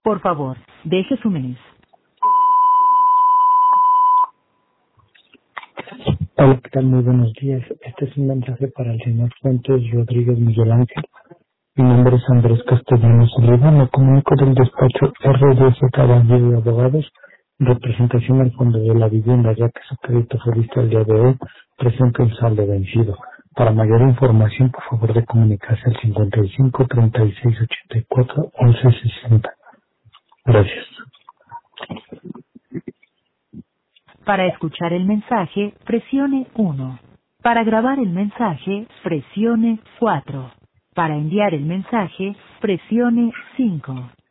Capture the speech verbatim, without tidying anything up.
Por favor, deje su menú. Hola, ¿qué tal? Muy buenos días. Este es un mensaje para el señor Fuentes Rodríguez Miguel Ángel. Mi nombre es Andrés Castellanos Oliva. Me comunico del despacho R D C Caballero de Abogados, representación al Fondo de la Vivienda, ya que su crédito fue visto el día de hoy, presenta un saldo vencido. Para mayor información, por favor de comunicarse al cincuenta y cinco, treinta y seis, ochenta y cuatro, once sesenta. Gracias. Para escuchar el mensaje, presione uno. Para grabar el mensaje, presione cuatro. Para enviar el mensaje, presione cinco.